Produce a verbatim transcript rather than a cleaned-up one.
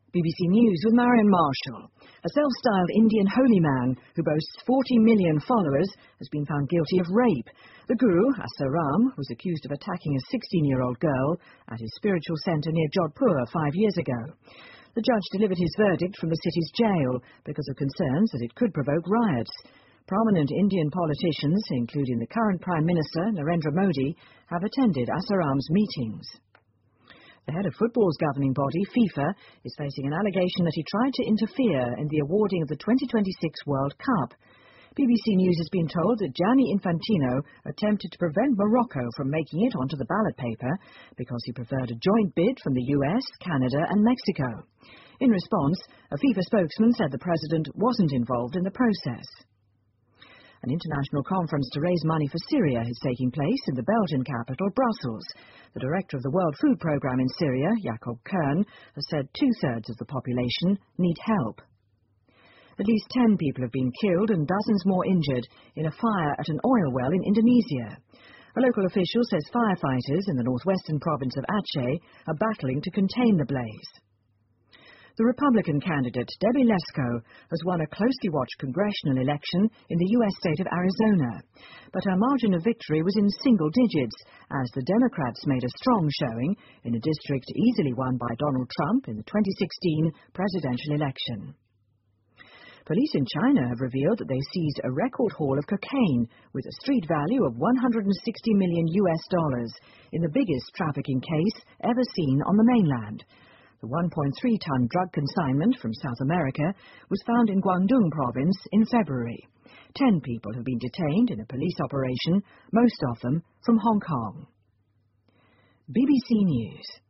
B B C News with Marion Marshall. A self-styled Indian holy man who boasts forty million followers has been found guilty of rape. The guru, Asaram, was accused of attacking a sixteen-year-old girl at his spiritual centre near Jodhpur five years ago. The judge delivered his verdict from the city's jail because of concerns that it could provoke riots. Prominent Indian politicians, including the current Prime Minister, Narendra Modi, have attended Asaram's meetings. The head of football's governing body, FIFA, is facing an allegation that he tried to interfere in the awarding of the twenty twenty-six World Cup. B B C News has been told that Gianni Infantino attempted to prevent Morocco from making it onto the ballot paper because he preferred a joint bid from the U S, Canada and Mexico. In response, a FIFA spokesman said the president wasn't involved in the process. An international conference to raise money for Syria is taking place in the Belgian capital, Brussels. The director of the World Food Programme in Syria, Jakob Kern, has said two-thirds of the population need help. At least ten people have been killed and dozens more injured in a fire at an oil well in Indonesia. A local official says firefighters in the northwestern province of Aceh are battling to contain the blaze. The Republican candidate, Debbie Lesko, has won a closely watched congressional election in the U S state of Arizona. But her margin of victory was in single digits, as the Democrats made a strong showing in a district easily won by Donald Trump in the twenty sixteen presidential election. Police in China have revealed that they seized a record haul of cocaine with a street value of one hundred sixty million U S dollars, in the biggest trafficking case ever seen on the mainland. The one point three ton drug consignment from South America was found in Guangdong province in February. Ten people have been detained in a police operation, most of them from Hong Kong. B B C News.